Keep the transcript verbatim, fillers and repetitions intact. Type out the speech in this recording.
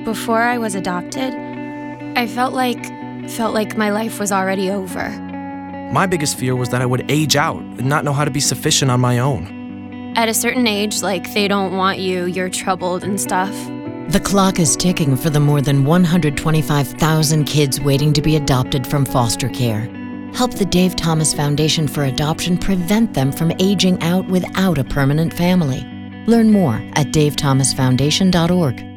before I was adopted, I felt like felt like my life was already over. My biggest fear was that I would age out and not know how to be sufficient on my own. At a certain age, like, they don't want you, you're troubled and stuff. The clock is ticking for the more than one hundred twenty-five thousand kids waiting to be adopted from foster care. Help the Dave Thomas Foundation for Adoption prevent them from aging out without a permanent family. Learn more at dave thomas foundation dot org.